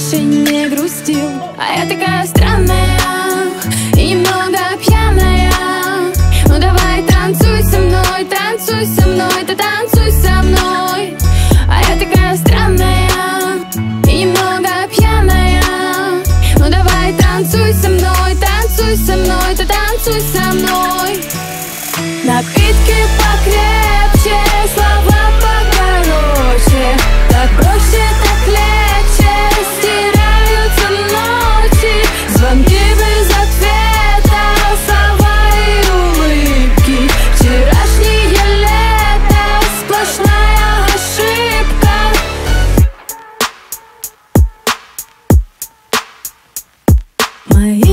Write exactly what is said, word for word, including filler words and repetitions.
больше не грустил. А я такая странная и немного пьяная. Ну давай танцуй со мной, танцуй со мной, да танцуй со мной. А я такая странная и немного пьяная. Ну давай танцуй со мной, танцуй со мной, да танцуй со мной. Напитки покрепче, слова покороче. Так проще, так легче, стираются ночи. Звонки без ответа, слова и улыбки. Вчерашнее лето, сплошная ошибка. Мои